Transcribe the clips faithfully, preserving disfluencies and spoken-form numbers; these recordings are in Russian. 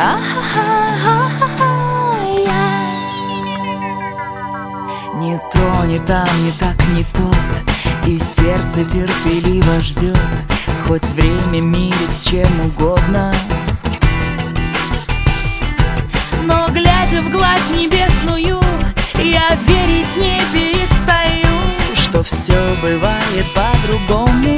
Не то, не там, не так, не тот, и сердце терпеливо ждет, хоть время мирит с чем угодно. Но глядя в гладь небесную, я верить не перестаю, что все бывает по-другому.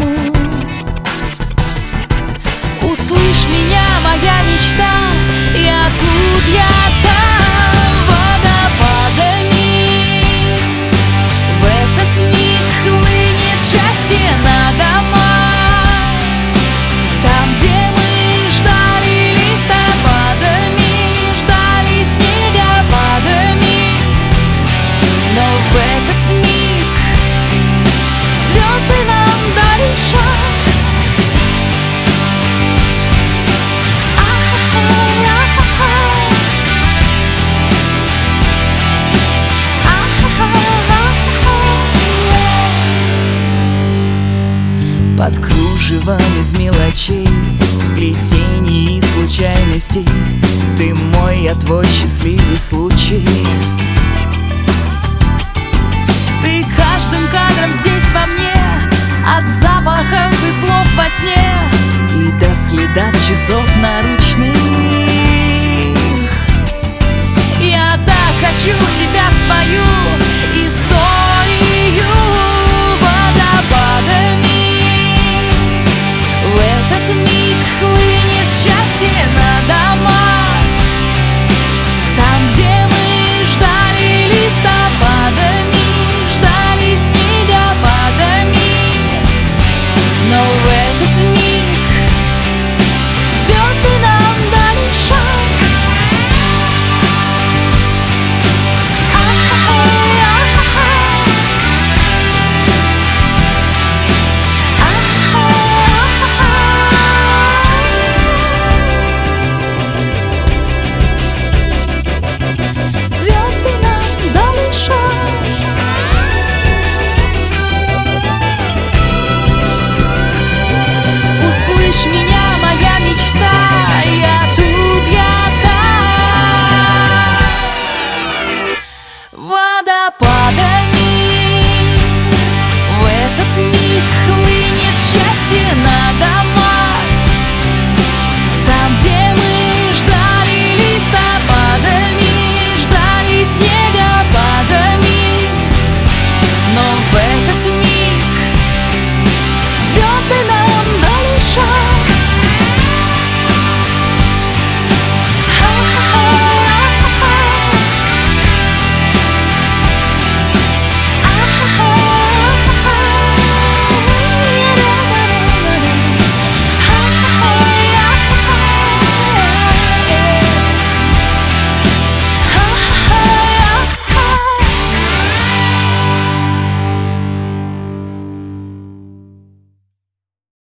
Услышь меня, моя мечта, я тут, я там, водопадами. В этот миг хлынет счастье на дома. Там, где мы ждали листопадами, ждали снегопадами. Но в этот миг звезды нам дали шанс. Под кружевом из мелочей, сплетений и случайностей, ты мой, я твой счастливый случай. Ты каждым кадром здесь во мне, от запахов и слов во сне, и до следа часов наручных. Я так хочу тебя в свою историю водопадами. В этот миг хлынет счастье на дома. Там, где мы ждали листопадами, ждали снегопадами. Но в этот миг звезды нам дали шанс. Услышь меня,